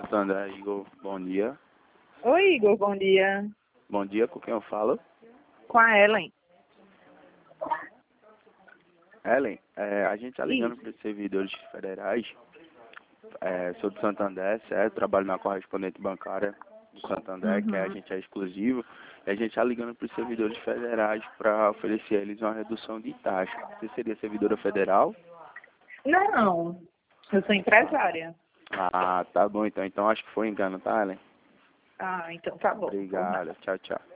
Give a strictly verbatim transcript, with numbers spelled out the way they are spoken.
Santander, Igor, bom dia. Oi, Igor, bom dia. Bom dia, com quem eu falo? Com a Ellen. Ellen, é, a gente está ligando Isso. para os servidores federais. É, sou do Santander, certo? Trabalho na correspondente bancária do Santander, que a Uhum. gente é exclusivo. E a gente está ligando para os servidores federais para oferecer a eles uma redução de taxa. Você seria servidora federal? Não, eu sou empresária. Ah, tá bom então. Então acho que foi engano, tá, Ellen? Ah, então tá bom. Por nada. Obrigado. Tchau, tchau.